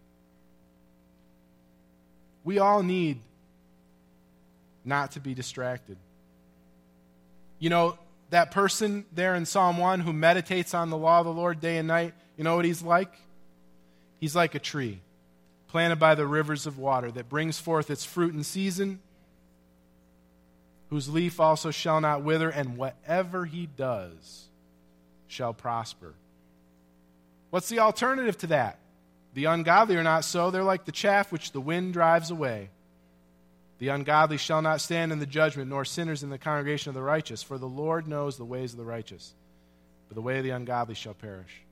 We all need not to be distracted. You know, that person there in Psalm 1 who meditates on the law of the Lord day and night, you know what he's like? He's like a tree planted by the rivers of water that brings forth its fruit in season, whose leaf also shall not wither, and whatever he does shall prosper. What's the alternative to that? The ungodly are not so. They're like the chaff which the wind drives away. The ungodly shall not stand in the judgment, nor sinners in the congregation of the righteous. For the Lord knows the ways of the righteous, but the way of the ungodly shall perish.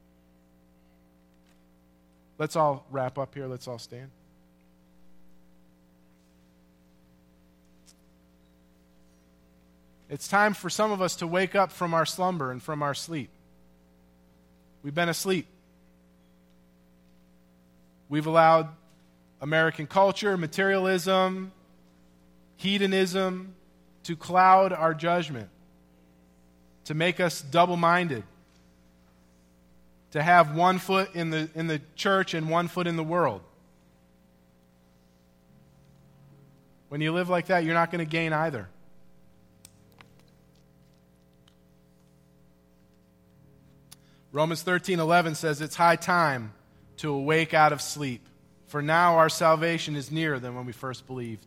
Let's all wrap up here. Let's all stand. It's time for some of us to wake up from our slumber and from our sleep. We've been asleep. We've allowed American culture, materialism, hedonism to cloud our judgment, to make us double-minded, to have one foot in the church and one foot in the world. When you live like that, you're not going to gain either. Romans 13:11 says it's high time to awake out of sleep, for now our salvation is nearer than when we first believed.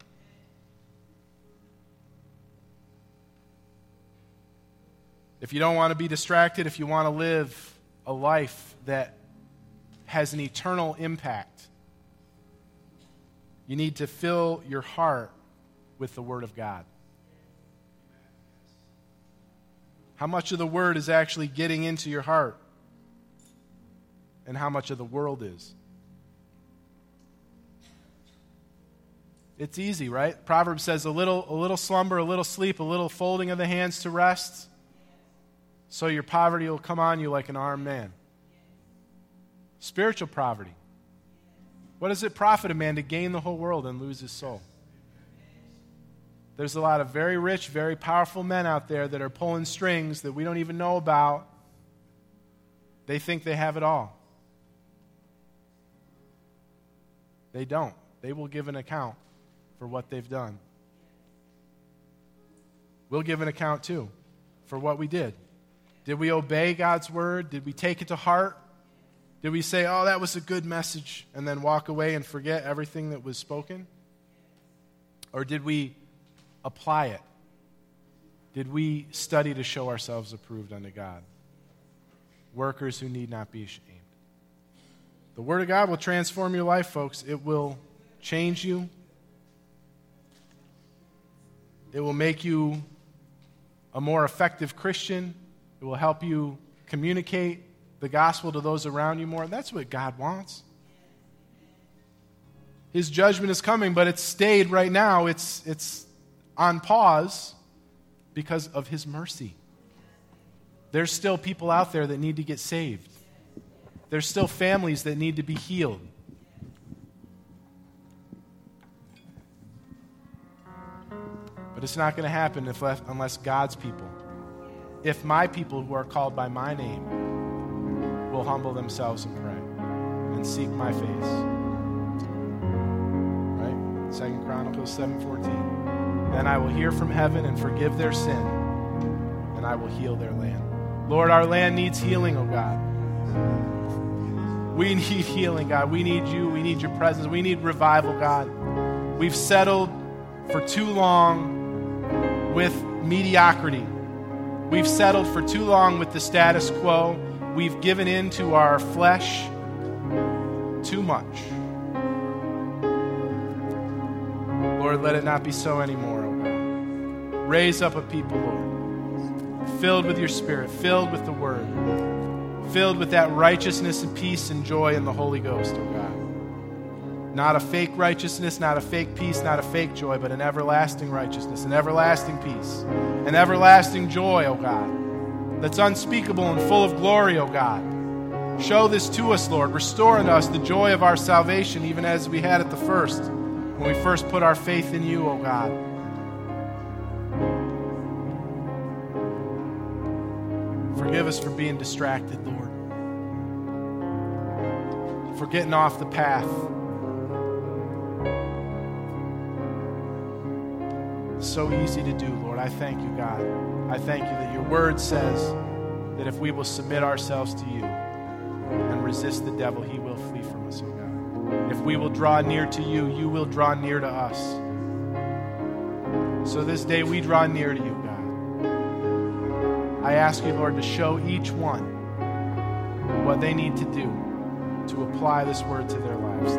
If you don't want to be distracted, if you want to live a life that has an eternal impact, you need to fill your heart with the Word of God. How much of the Word is actually getting into your heart? And how much of the world is? It's easy, right? Proverbs says a little slumber, a little sleep, a little folding of the hands to rest, so your poverty will come on you like an armed man. Spiritual poverty. What does it profit a man to gain the whole world and lose his soul? There's a lot of very rich, very powerful men out there that are pulling strings that we don't even know about. They think they have it all. They don't. They will give an account for what they've done. We'll give an account too for what we did. Did we obey God's word? Did we take it to heart? Did we say, oh, that was a good message, and then walk away and forget everything that was spoken? Or did we apply it? Did we study to show ourselves approved unto God? Workers who need not be ashamed. The Word of God will transform your life, folks. It will change you. It will make you a more effective Christian. It will help you communicate the gospel to those around you more. That's what God wants. His judgment is coming, but it's stayed right now. It's on pause because of His mercy. There's still people out there that need to get saved. There's still families that need to be healed. But it's not going to happen unless God's people, if my people who are called by my name, will humble themselves and pray and seek my face. Right? 2 Chronicles 7:14. Then I will hear from heaven and forgive their sin, and I will heal their land. Lord, our land needs healing, oh God. We need healing, God. We need you. We need your presence. We need revival, God. We've settled for too long with mediocrity. We've settled for too long with the status quo. We've given in to our flesh too much. Lord, let it not be so anymore, oh God. Raise up a people, Lord, filled with your Spirit, filled with the Word, filled with that righteousness and peace and joy in the Holy Ghost, oh God. Not a fake righteousness, not a fake peace, not a fake joy, but an everlasting righteousness, an everlasting peace, an everlasting joy, oh God, that's unspeakable and full of glory, oh God. Show this to us, Lord. Restore in us the joy of our salvation, even as we had at the first, when we first put our faith in you, oh God. Forgive us for being distracted, Lord. For getting off the path. It's so easy to do, Lord. I thank you, God. I thank you that your word says that if we will submit ourselves to you and resist the devil, he will flee from us, oh God. If we will draw near to you, you will draw near to us. So this day we draw near to you, God. I ask you, Lord, to show each one what they need to do to apply this word to their lives.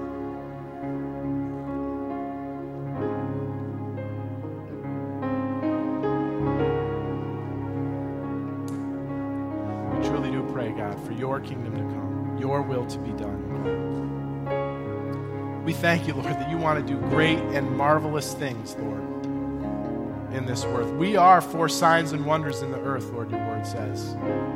We truly do pray, God, for your kingdom to come, your will to be done. We thank you, Lord, that you want to do great and marvelous things, Lord, in this earth. We are for signs and wonders in the earth, Lord, your word says.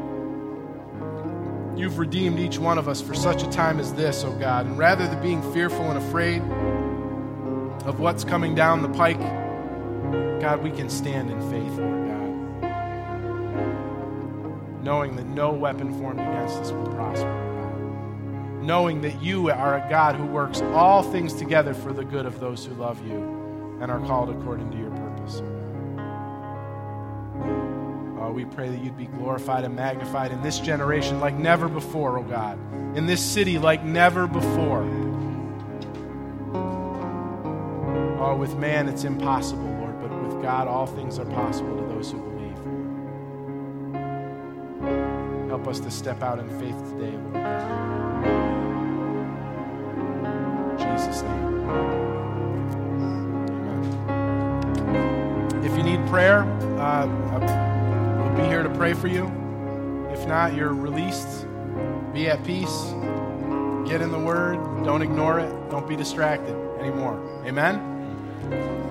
You've redeemed each one of us for such a time as this, oh God. And rather than being fearful and afraid of what's coming down the pike, God, we can stand in faith, Lord God, knowing that no weapon formed against us will prosper, God. Knowing that you are a God who works all things together for the good of those who love you and are called according to your purpose. We pray that you'd be glorified and magnified in this generation like never before, oh God. In this city like never before. Oh, with man it's impossible, Lord, but with God all things are possible to those who believe. Help us to step out in faith today, Lord God. In Jesus' name. Amen. If you need prayer, be here to pray for you. If not, you're released. Be at peace. Get in the Word. Don't ignore it. Don't be distracted anymore. Amen?